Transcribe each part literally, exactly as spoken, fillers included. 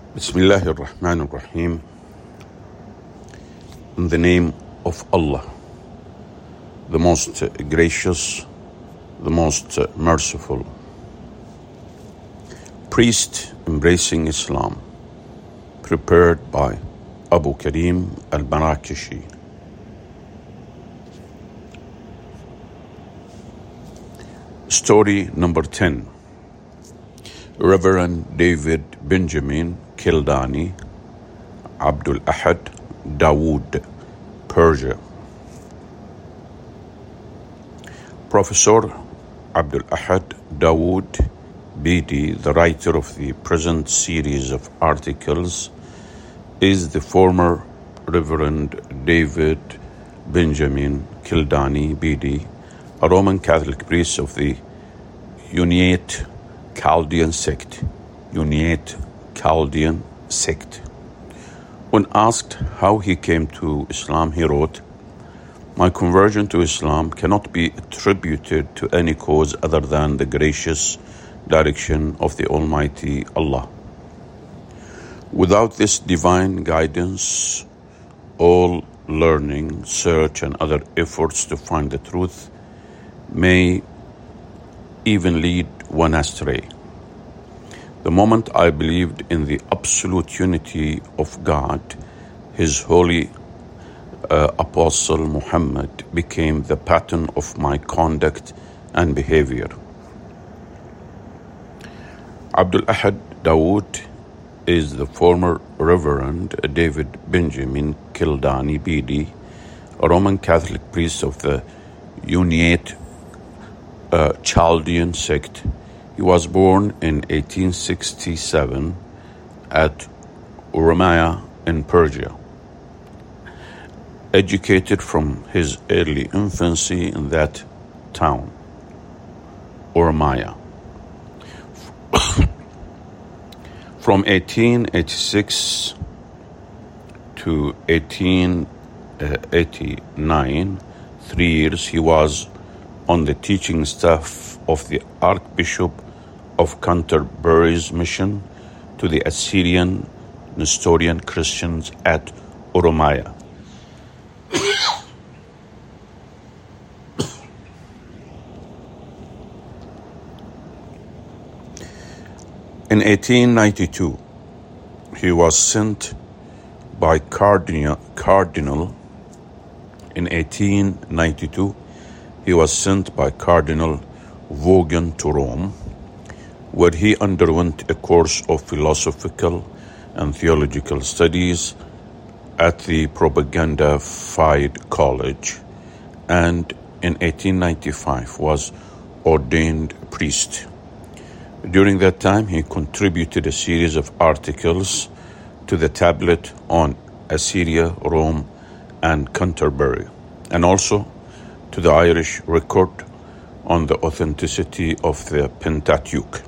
Bismillahir Rahmanir Rahim. In the name of Allah, the most gracious, the most merciful. Priest Embracing Islam, prepared by Abu Karim al-Marrakeshi. Story number ten. Reverend David Benjamin Kildani, Abdul Ahad, Dawood, Persia. Professor Abdul Ahad Dawood B D, the writer of the present series of articles, is the former Reverend David Benjamin Kildani B D, a Roman Catholic priest of the Uniate Chaldean sect. Uniate Chaldean sect. When asked how he came to Islam, he wrote, "My conversion to Islam cannot be attributed to any cause other than the gracious direction of the Almighty Allah. Without this divine guidance, all learning, search, and other efforts to find the truth may even lead one astray. The moment I believed in the absolute unity of God, His holy uh, Apostle Muhammad became the pattern of my conduct and behavior." Abdul Ahad Dawood is the former Reverend David Benjamin Kildani B D, a Roman Catholic priest of the Uniate uh, Chaldean sect. He was born in eighteen sixty-seven at Urumia in Persia. Educated from his early infancy in that town, Urumia. From eighteen eighty-six to eighteen eighty-nine, three years, he was on the teaching staff of the Archbishop of Canterbury's mission to the Assyrian Nestorian Christians at Urumia. In eighteen ninety-two, he was sent by Cardinal, Cardinal in eighteen ninety-two, he was sent by Cardinal Vaughan to Rome, where he underwent a course of philosophical and theological studies at the Propaganda Fied College, and in eighteen ninety-five was ordained priest. During that time, he contributed a series of articles to the tablet on Assyria, Rome, and Canterbury, and also to the Irish record on the authenticity of the Pentateuch.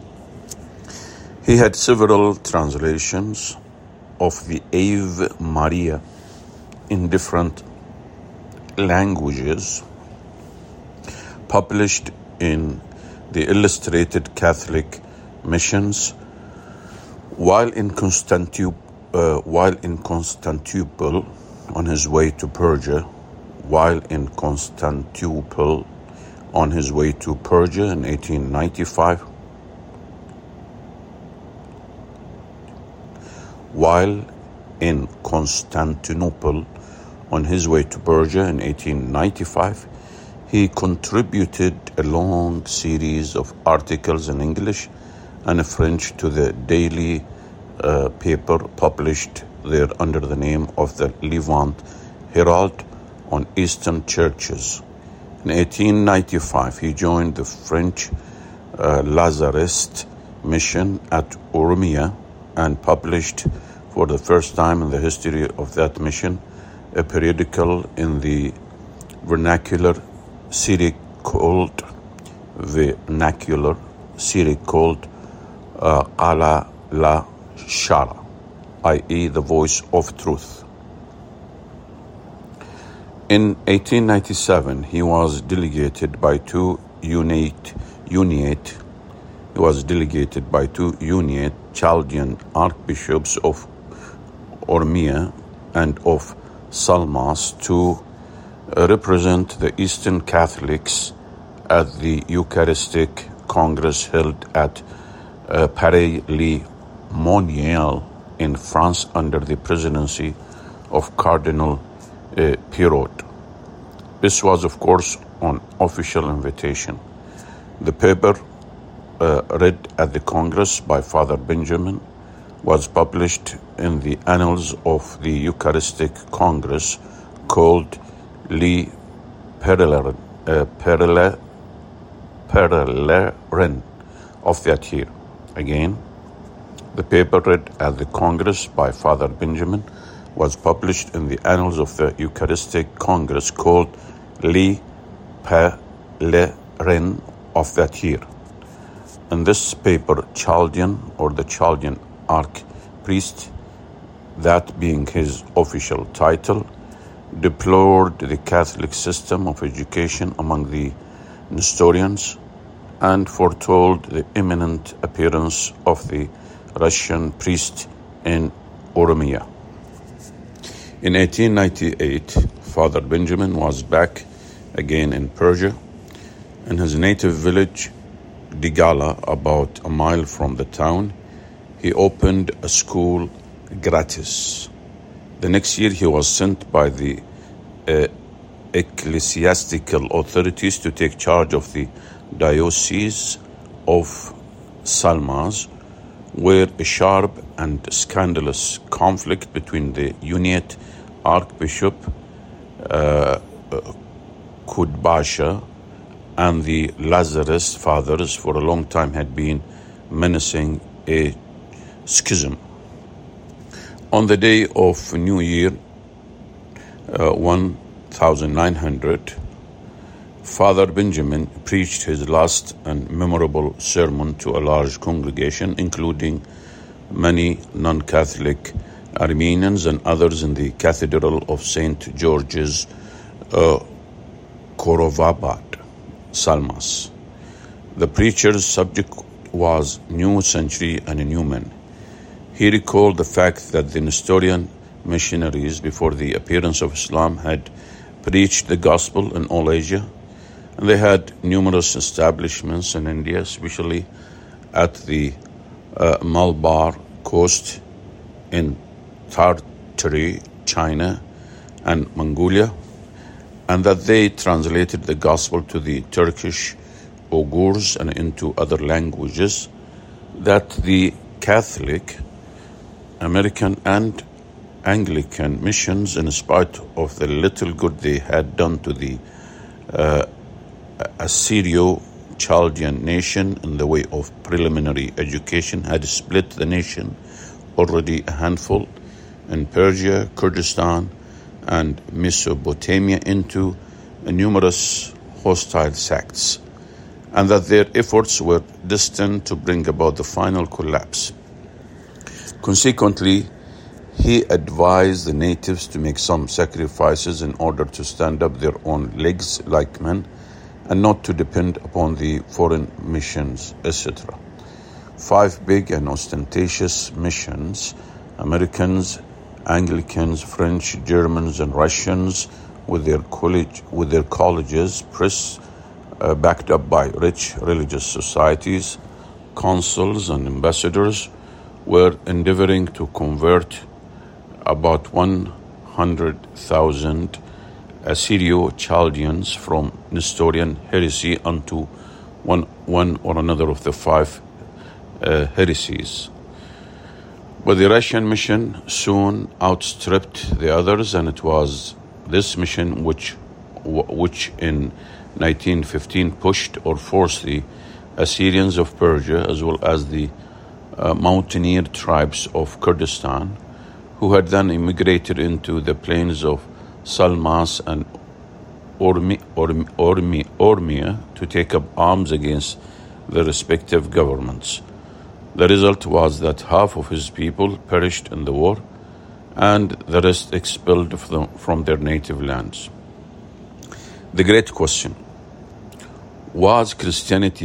He had several translations of the Ave Maria in different languages, published in the Illustrated Catholic Missions, while in Constantinople, uh, while in Constantinople on his way to Persia, while in Constantinople on his way to Persia in eighteen ninety-five, while in Constantinople on his way to Persia in eighteen ninety-five, he contributed a long series of articles in English and French to the daily uh, paper published there under the name of the Levant Herald on Eastern churches. In eighteen ninety-five, he joined the French uh, Lazarist mission at Urumia and published for the first time in the history of that mission a periodical in the vernacular Syriac called vernacular Syriac called uh, Ala La Shara, that is the voice of truth. In eighteen ninety-seven, he was delegated by two Uniate, Uniate he was delegated by two Uniate Chaldean archbishops of Ormia and of Salmas to represent the Eastern Catholics at the Eucharistic Congress held at uh, Paray-le-Monial in France under the presidency of Cardinal uh, Pirot. This was, of course, on official invitation. The paper, uh, read at the Congress by Father Benjamin, was published in the Annals of the Eucharistic Congress called Le Perlerin uh, Perle, Perlerin of that year. Again, the paper read at the Congress by Father Benjamin was published in the Annals of the Eucharistic Congress called Le Perlerin of that year. In this paper, Chaldean, or the Chaldean archpriest, that being his official title, deplored the Catholic system of education among the Nestorians and foretold the imminent appearance of the Russian priest in Oromia. In eighteen ninety-eight, Father Benjamin was back again in Persia. In his native village, Digala, about a mile from the town, he opened a school gratis. The next year, he was sent by the uh, ecclesiastical authorities to take charge of the diocese of Salmas, where a sharp and scandalous conflict between the Uniate Archbishop uh, Kudbasha and the Lazarist fathers for a long time had been menacing a schism. On the day of New Year, uh, nineteen hundred, Father Benjamin preached his last and memorable sermon to a large congregation, including many non-Catholic Armenians and others in the Cathedral of Saint George's, uh, Korovabad, Salmas. The preacher's subject was New Century and a New Man. He recalled the fact that the Nestorian missionaries before the appearance of Islam had preached the gospel in all Asia, and they had numerous establishments in India, especially at the uh, Malabar coast, in Tartary, China, and Mongolia, and that they translated the gospel to the Turkish, Uyghurs, and into other languages, that the Catholic, American, and Anglican missions, in spite of the little good they had done to the uh, Assyrio-Chaldean nation in the way of preliminary education, had split the nation, already a handful, in Persia, Kurdistan, and Mesopotamia into numerous hostile sects, and that their efforts were destined to bring about the final collapse. Consequently, he advised the natives to make some sacrifices in order to stand up their own legs like men, and not to depend upon the foreign missions, et cetera. Five big and ostentatious missions, Americans, Anglicans, French, Germans, and Russians, with their college, with their colleges, press, uh, backed up by rich religious societies, consuls, and ambassadors, were endeavoring to convert about one hundred thousand Assyrio-Chaldeans from Nestorian heresy unto one, one or another of the five uh, heresies. But the Russian mission soon outstripped the others, and it was this mission which, which in nineteen fifteen pushed or forced the Assyrians of Persia, as well as the uh, mountaineer tribes of Kurdistan, who had then immigrated into the plains of Salmas and Ormi, Ormi, Ormi, Ormia, to take up arms against the respective governments. The result was that half of his people perished in the war, and the rest expelled from, from their native lands. The great question: was Christianity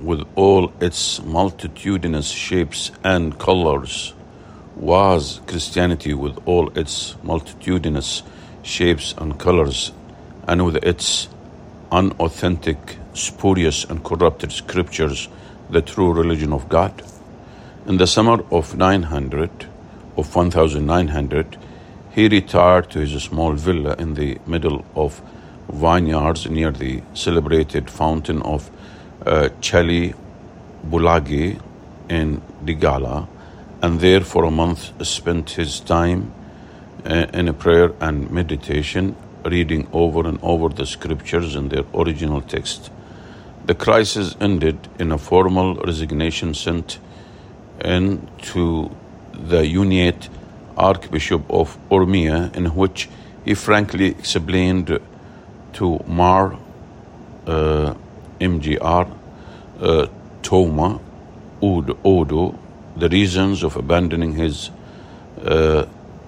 with all its multitudinous shapes and colors, was Christianity with all its multitudinous shapes and colors, and with its unauthentic, spurious, and corrupted scriptures, the true religion of God? In the summer of nine hundred, of one thousand nine hundred, he retired to his small villa in the middle of vineyards near the celebrated fountain of uh, Chali Bulagi in Digala, and there for a month spent his time uh, in a prayer and meditation, reading over and over the scriptures in their original text. The crisis ended in a formal resignation sent in to the Uniate Archbishop of Urmia, in which he frankly explained to Mar uh, M G R uh, Toma Ud- Odo the reasons of abandoning his uh,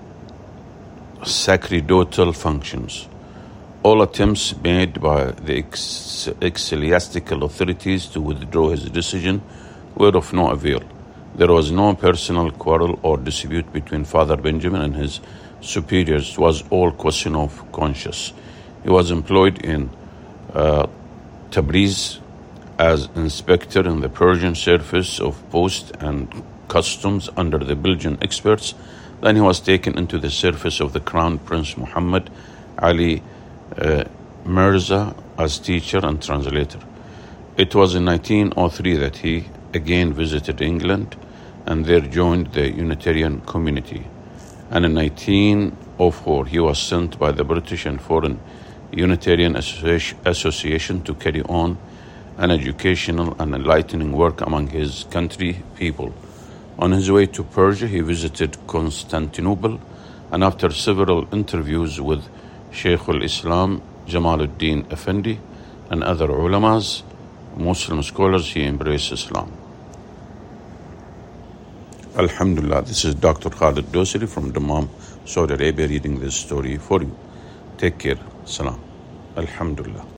sacerdotal functions. All attempts made by the ex- ecclesiastical authorities to withdraw his decision were of no avail. There was no personal quarrel or dispute between Father Benjamin and his superiors. It was all question of conscience. He was employed in uh, Tabriz as inspector in the Persian Service of Post and Customs under the Belgian experts. Then he was taken into the service of the Crown Prince Muhammad Ali uh, Mirza as teacher and translator. It was in nineteen oh three that he again visited England and there joined the Unitarian community. And in nineteen oh four, he was sent by the British and Foreign Unitarian Association to carry on an educational and enlightening work among his country people. On his way to Persia, he visited Constantinople, and after several interviews with Shaykh al-Islam Jamaluddin Effendi and other ulamas, Muslim scholars, he embraced Islam. Alhamdulillah, this is Doctor Khalid Dosiri from Dammam, Saudi Arabia, reading this story for you. Take care. Salam. Alhamdulillah.